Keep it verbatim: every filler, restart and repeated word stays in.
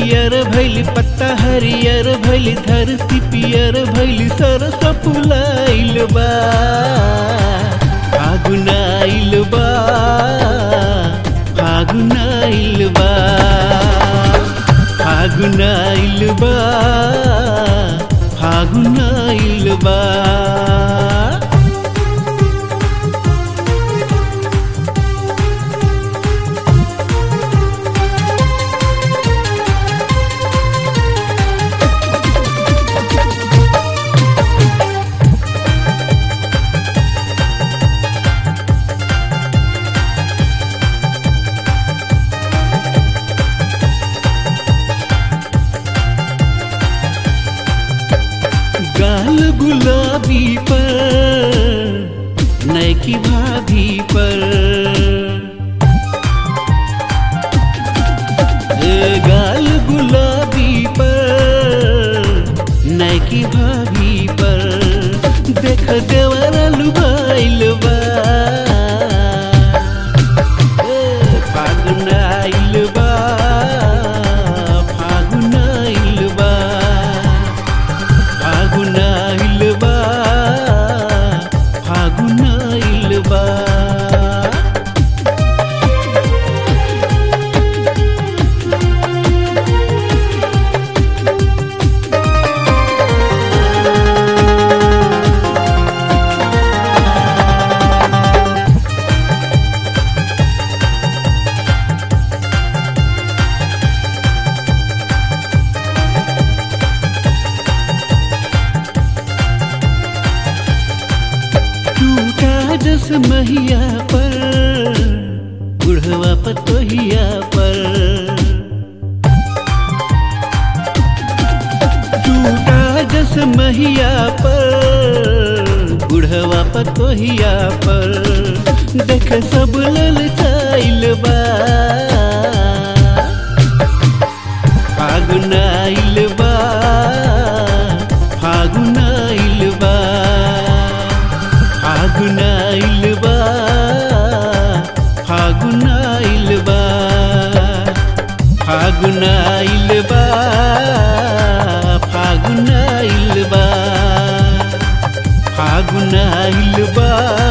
पियर भैली पत्ता हरियर भैली धरती पियर भैली सरस फुलाइल बा फागुन आइल बा फागुन आइल बा फागुन आइल बा फागुन आइल बा। गाल गुलाबी पर नैकी भाभी पर गाल गुलाबी पर नैकी भाभी पर देख देवरा लुभाइल बा फागुन आइल बा फागुन आइल बा फागुन आइल बा फागुन आइल बा। जस महिया पर बुढ़वा पतोहिया पर टूटा जस महिया पर बुढ़वा पतोहिया पर देख सब ललचाइल बा फागुन आइल बा फागुन आइल बा फागुन आइल बा फागुन आइल बा फागुन आइल बा फागुन आइल बा फागुन आइल बा।